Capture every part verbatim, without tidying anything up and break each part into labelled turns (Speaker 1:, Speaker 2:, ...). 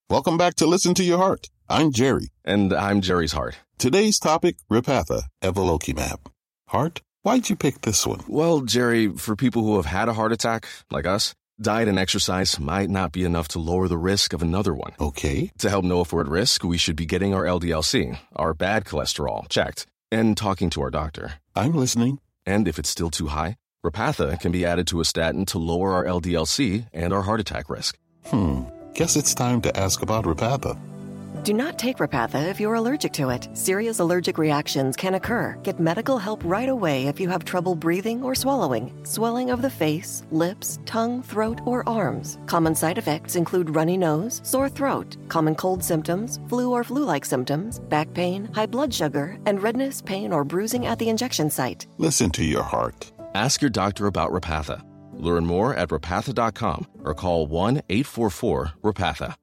Speaker 1: Welcome back to Listen to Your Heart. I'm Jerry.
Speaker 2: And I'm Jerry's heart.
Speaker 1: Today's topic, Repatha, Evolocumab. Heart, why'd you pick this one?
Speaker 2: Well, Jerry, for people who have had a heart attack, like us, diet and exercise might not be enough to lower the risk of another one.
Speaker 1: Okay.
Speaker 2: To help know if we're at risk, we should be getting our L D L C, our bad cholesterol, checked, and talking to our doctor.
Speaker 1: I'm listening.
Speaker 2: And if it's still too high, Repatha can be added to a statin to lower our L D L C and our heart attack risk.
Speaker 1: Hmm. Guess it's time to ask about Repatha.
Speaker 3: Do not take Repatha if you're allergic to it. Serious allergic reactions can occur. Get medical help right away if you have trouble breathing or swallowing, swelling of the face, lips, tongue, throat, or arms. Common side effects include runny nose, sore throat, common cold symptoms, flu or flu-like symptoms, back pain, high blood sugar, and redness, pain, or bruising at the injection site.
Speaker 1: Listen to your heart.
Speaker 2: Ask your doctor about Repatha. Learn more at repatha dot com or call one eight four four repatha.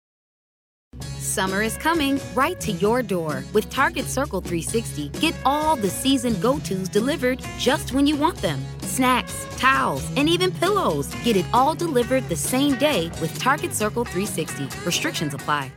Speaker 4: Summer is coming right to your door. With Target Circle three sixty, get all the season go-tos delivered just when you want them. Snacks, towels, and even pillows. Get it all delivered the same day with Target Circle three sixty. Restrictions apply.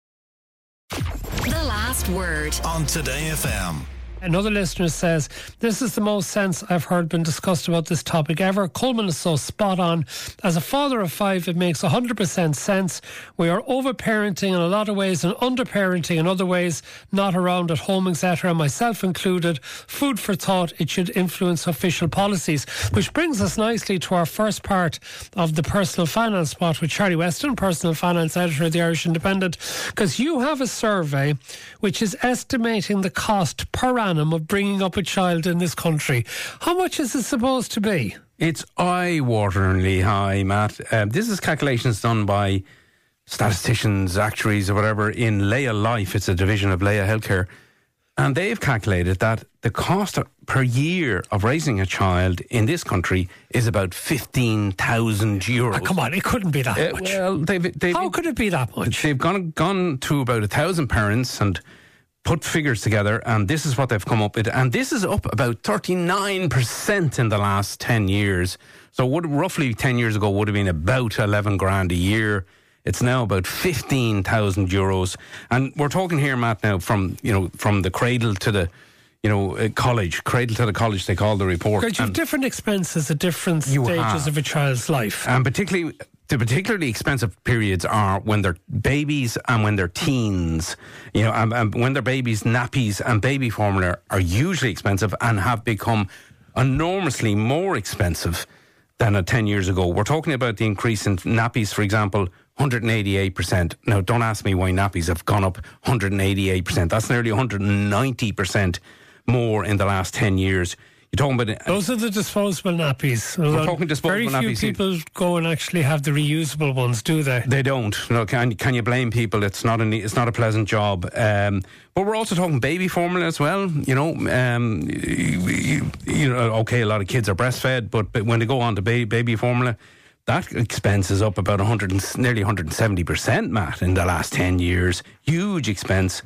Speaker 5: The last word
Speaker 6: on Today F M.
Speaker 7: Another listener says, this is the most sense I've heard been discussed about this topic ever. Coleman is so spot on. As a father of five, it makes one hundred percent sense. We are over-parenting in a lot of ways and under-parenting in other ways, not around at home, et cetera, myself included. Food for thought, it should influence official policies. Which brings us nicely to our first part of the Personal Finance Spot with Charlie Weston, Personal Finance Editor of the Irish Independent, because you have a survey which is estimating the cost per annum of bringing up a child in this country. How much is it supposed to be?
Speaker 8: It's eye-wateringly high, Matt. Um, this is calculations done by statisticians, actuaries or whatever in Leah Life. It's a division of Leah Healthcare. And they've calculated that the cost per year of raising a child in this country is about fifteen thousand euros.
Speaker 7: Oh, come on, it couldn't be that
Speaker 8: uh,
Speaker 7: much.
Speaker 8: Well, they've, they've,
Speaker 7: How could it be that much?
Speaker 8: They've gone, gone to about a thousand parents and put figures together, and this is what they've come up with. And this is up about thirty-nine percent in the last ten years. So would, roughly ten years ago would have been about eleven grand a year. It's now about fifteen thousand euros. And we're talking here, Matt, now from, you know, from the cradle to the, you know, uh, college. Cradle to the college, they call the report.
Speaker 7: Because you have different expenses at different
Speaker 8: You
Speaker 7: stages
Speaker 8: have.
Speaker 7: of a child's life.
Speaker 8: And particularly, the particularly expensive periods are when they're babies and when they're teens. You know, and, and when they're babies, nappies and baby formula are usually expensive and have become enormously more expensive than uh, ten years ago. We're talking about the increase in nappies, for example, one hundred eighty-eight percent. Now, don't ask me why nappies have gone up one hundred eighty-eight percent. That's nearly one hundred ninety percent more in the last ten years. You're talking about...
Speaker 7: Those are the disposable nappies.
Speaker 8: We're talking disposable
Speaker 7: Very
Speaker 8: nappies.
Speaker 7: few people go and actually have the reusable ones, do they?
Speaker 8: They don't. No, can can you blame people? It's not a it's not a pleasant job. Um, but we're also talking baby formula as well. You know, um, you, you know. Okay, a lot of kids are breastfed, but, but when they go on to baby, baby formula, that expense is up about one hundred and, nearly one hundred seventy percent, Matt, in the last ten years. Huge expense.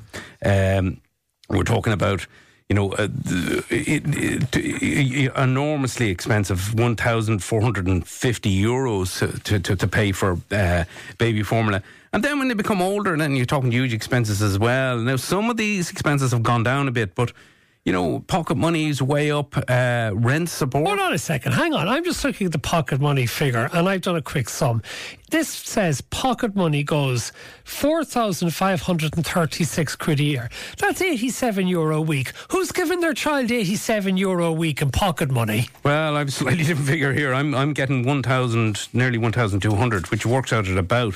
Speaker 8: Um, we're talking about, you know, uh, it, it, it, enormously expensive, one thousand four hundred fifty euros to, to, to pay for uh, baby formula. And then when they become older, then you're talking huge expenses as well. Now, some of these expenses have gone down a bit, but, you know, pocket money is way up, uh, rent support.
Speaker 7: Hold on a second, hang on. I'm just looking at the pocket money figure and I've done a quick sum. This says pocket money goes four thousand five hundred thirty-six quid a year. That's eighty-seven euro a week. Who's giving their child eighty-seven euro a week in pocket money?
Speaker 8: Well, I've a slightly different figure here. I'm I'm getting one thousand, nearly one thousand two hundred, which works out at about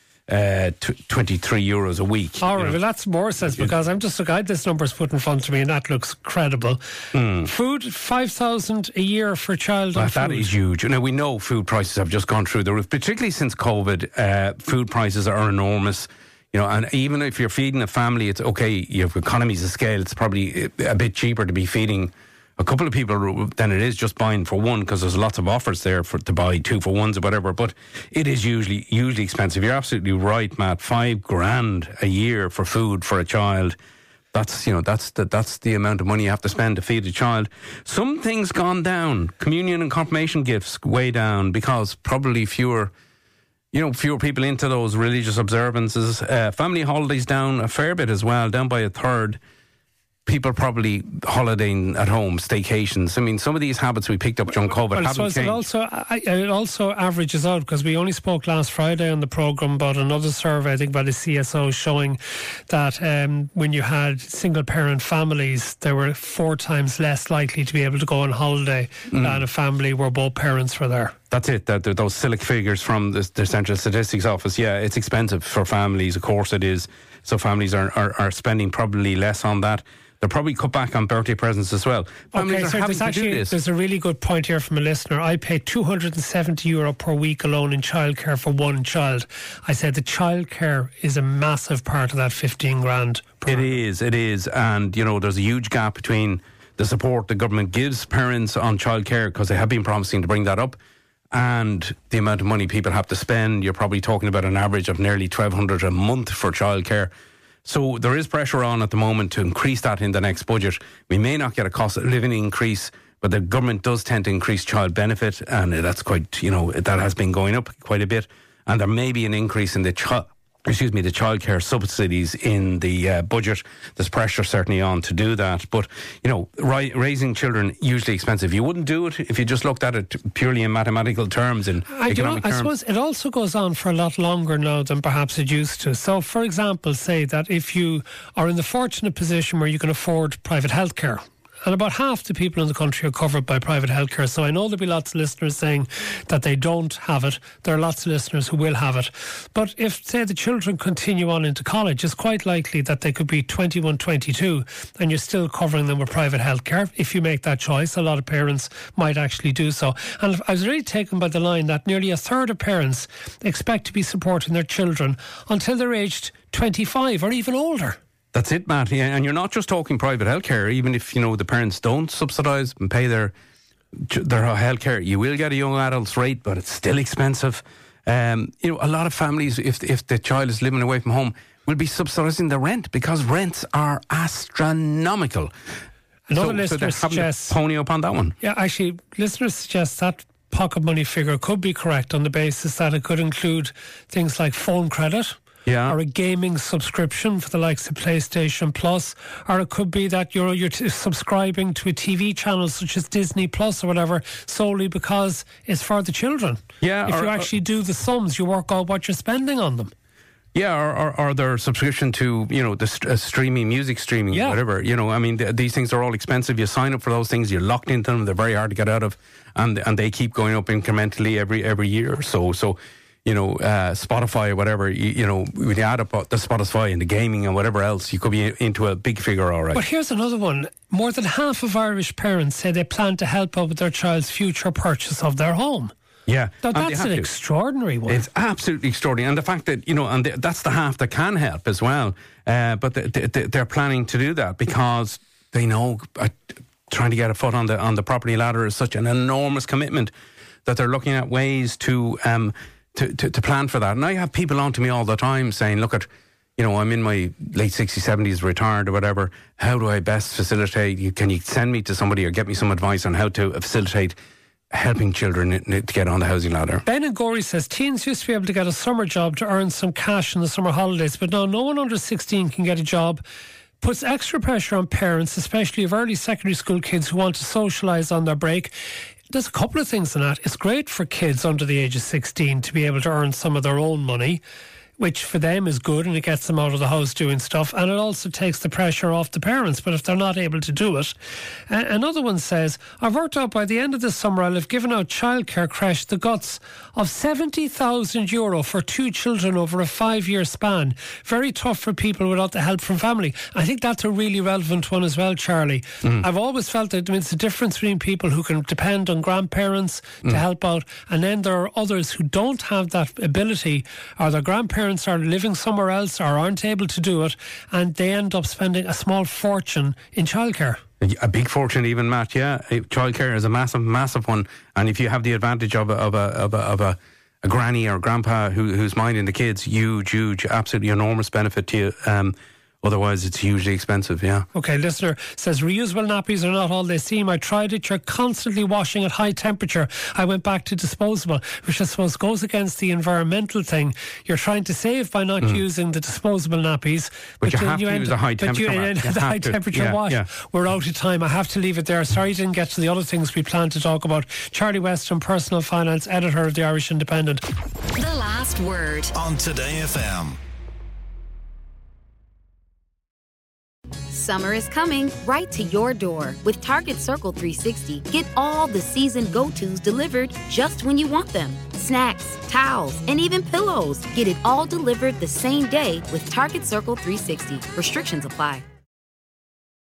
Speaker 8: Uh, t- twenty-three euros a week.
Speaker 7: All right, well, that's more sense because I'm just looking at this number's put in front of me and that looks credible. Mm. Food, five thousand a year for a child.
Speaker 8: Well,
Speaker 7: on
Speaker 8: that
Speaker 7: food.
Speaker 8: is huge. Now, we know food prices have just gone through the roof, particularly since COVID. Uh, food prices are enormous. You know, and even if you're feeding a family, it's okay, you have economies of scale, it's probably a bit cheaper to be feeding a couple of people than it is just buying for one, because there's lots of offers there for to buy two for ones or whatever. But it is usually usually expensive. You're absolutely right, Matt. Five grand a year for food for a child. That's you know that's the, that's the amount of money you have to spend to feed a child. Some things gone down. Communion and confirmation gifts way down because probably fewer you know, fewer people into those religious observances. Uh, family holidays down a fair bit as well, down by a third. People probably holidaying at home, staycations. I mean, some of these habits we picked up during COVID
Speaker 7: well,
Speaker 8: haven't changed.
Speaker 7: It also, I, it also averages out, because we only spoke last Friday on the programme about another survey, I think by the C S O, showing that um, when you had single-parent families, they were four times less likely to be able to go on holiday mm. than a family where both parents were there.
Speaker 8: That's it, that those silk figures from the, the Central Statistics Office. Yeah, it's expensive for families, of course it is. So families are, are, are spending probably less on that. They'll probably cut back on birthday presents as well. Families
Speaker 7: okay,
Speaker 8: are
Speaker 7: so
Speaker 8: having
Speaker 7: there's
Speaker 8: to
Speaker 7: actually
Speaker 8: do this.
Speaker 7: There's a really good point here from a listener. I pay two hundred seventy euro per week alone in childcare for one child. I said the childcare is a massive part of that fifteen grand. Per
Speaker 8: it is, it is. And, you know, there's a huge gap between the support the government gives parents on childcare, because they have been promising to bring that up, and the amount of money people have to spend. You're probably talking about an average of nearly twelve hundred a month for childcare. So there is pressure on at the moment to increase that in the next budget. We may not get a cost of living increase, but the government does tend to increase child benefit, and that's quite, you know, that has been going up quite a bit. And there may be an increase in the child. Excuse me, the childcare subsidies in the uh, budget. There's pressure certainly on to do that. But, you know, ri- raising children, usually expensive. You wouldn't do it if you just looked at it purely in mathematical terms, in
Speaker 7: I
Speaker 8: economic
Speaker 7: know,
Speaker 8: terms.
Speaker 7: I suppose it also goes on for a lot longer now than perhaps it used to. So, for example, say that if you are in the fortunate position where you can afford private healthcare, and about half the people in the country are covered by private healthcare. So I know there'll be lots of listeners saying that they don't have it. There are lots of listeners who will have it. But if, say, the children continue on into college, it's quite likely that they could be twenty-one, twenty-two, and you're still covering them with private healthcare. If you make that choice, a lot of parents might actually do so. And I was really taken by the line that nearly a third of parents expect to be supporting their children until they're aged twenty-five or even older.
Speaker 8: That's it, Matt. Yeah, and you're not just talking private healthcare. Even if, you know, the parents don't subsidise and pay their their healthcare, you will get a young adult's rate, but it's still expensive. Um, you know, a lot of families, if if the child is living away from home, will be subsidising the rent, because rents are astronomical.
Speaker 7: Another
Speaker 8: so,
Speaker 7: listener
Speaker 8: so
Speaker 7: suggests
Speaker 8: pony up on that one.
Speaker 7: Yeah, actually, listeners suggest that pocket money figure could be correct on the basis that it could include things like phone credit.
Speaker 8: Yeah.
Speaker 7: Or a gaming subscription for the likes of PlayStation Plus, or it could be that you're you're t- subscribing to a T V channel such as Disney Plus or whatever solely because it's for the children.
Speaker 8: Yeah,
Speaker 7: if
Speaker 8: or,
Speaker 7: you actually do the sums, you work out what you're spending on them.
Speaker 8: Yeah, or, or, or their subscription to, you know, the st- uh, streaming, music streaming,
Speaker 7: yeah.
Speaker 8: whatever. You know, I mean, th- these things are all expensive. You sign up for those things, you're locked into them. They're very hard to get out of, and and they keep going up incrementally every every year or so. So. You know, uh, Spotify or whatever, you, you know, when you add up the Spotify and the gaming and whatever else, you could be into a big figure, all right.
Speaker 7: But here's another one. More than half of Irish parents say they plan to help out with their child's future purchase of their home.
Speaker 8: Yeah.
Speaker 7: Now, that's an to. extraordinary one.
Speaker 8: It's absolutely extraordinary. And the fact that, you know, and th- that's the half that can help as well. Uh, but th- th- they're planning to do that because they know uh, trying to get a foot on the on the property ladder is such an enormous commitment that they're looking at ways to... Um, To, to, to plan for that. And I have people on to me all the time saying, look at, you know, I'm in my late sixties, seventies, retired or whatever. How do I best facilitate? Can you send me to somebody or get me some advice on how to facilitate helping children to get on the housing ladder?
Speaker 7: Ben and Gorey says teens used to be able to get a summer job to earn some cash in the summer holidays, but now no one under sixteen can get a job. Puts extra pressure on parents, especially of early secondary school kids who want to socialise on their break. There's a couple of things in that. It's great for kids under the age of sixteen to be able to earn some of their own money, which for them is good, and it gets them out of the house doing stuff, and it also takes the pressure off the parents. But if they're not able to do it, uh, another one says, I've worked out by the end of this summer I'll have given out childcare creche the guts of seventy thousand euro for two children over a five-year span. Very tough for people without the help from family. I think that's a really relevant one as well, Charlie. Mm. I've always felt that I mean, it's the difference between people who can depend on grandparents mm. to help out, and then there are others who don't have that ability, or their grandparents are living somewhere else or aren't able to do it, and they end up spending a small fortune in childcare.
Speaker 8: A big fortune, even, Matt. Yeah, childcare is a massive, massive one. And if you have the advantage of a of a of a, of a, a granny or grandpa who, who's minding the kids, huge, huge, absolutely enormous benefit to you. Um, Otherwise, it's hugely expensive, yeah.
Speaker 7: Okay, listener says, reusable nappies are not all they seem. I tried it. You're constantly washing at high temperature. I went back to disposable, which I suppose goes against the environmental thing. You're trying to save by not mm. using the disposable nappies.
Speaker 8: But, but you have to use a high temperature
Speaker 7: But you end the high to. temperature
Speaker 8: yeah,
Speaker 7: wash.
Speaker 8: Yeah.
Speaker 7: We're out of time. I have to leave it there. Sorry I didn't get to the other things we planned to talk about. Charlie Weston, personal finance editor of the Irish Independent.
Speaker 5: The last word
Speaker 6: on Today F M.
Speaker 4: Summer is coming right to your door. With Target Circle three sixty, get all the season go-tos delivered just when you want them. Snacks, towels, and even pillows. Get it all delivered the same day with Target Circle three sixty. Restrictions apply.